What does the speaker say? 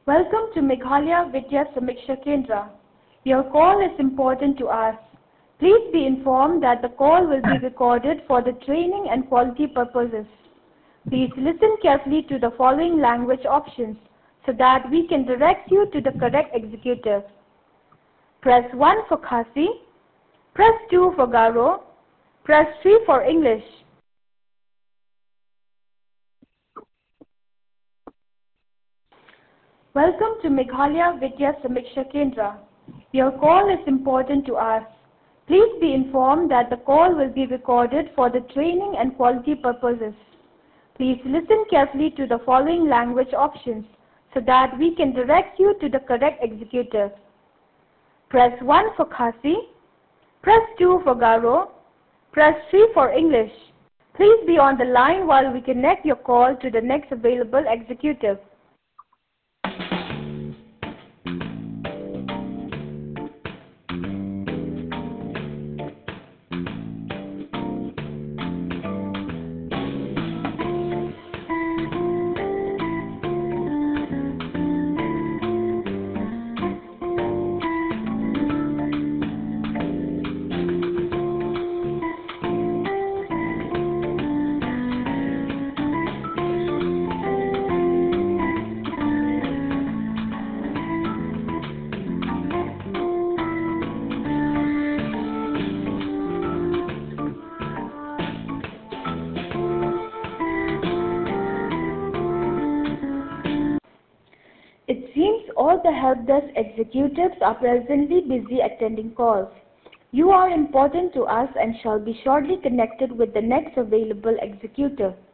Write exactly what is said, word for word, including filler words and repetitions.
Welcome to Meghalaya Vidya Samiksha Kendra. Your call is important to us. Please be informed that the call will be recorded for the training and quality purposes. Please listen carefully to the following language options so that we can direct you to the correct executive. Press one for Khasi, press two for Garo, press three for English. Welcome to Meghalaya Vidya Samiksha Kendra. Your call is important to us. Please be informed that the call will be recorded for the training and quality purposes. Please listen carefully to the following language options so that we can direct you to the correct executive. Press one for Khasi, press two for Garo, press three for English. Please be on the line while we connect your call to the next available executive. It seems all the help desk executives are presently busy attending calls. You are important to us and shall be shortly connected with the next available executive.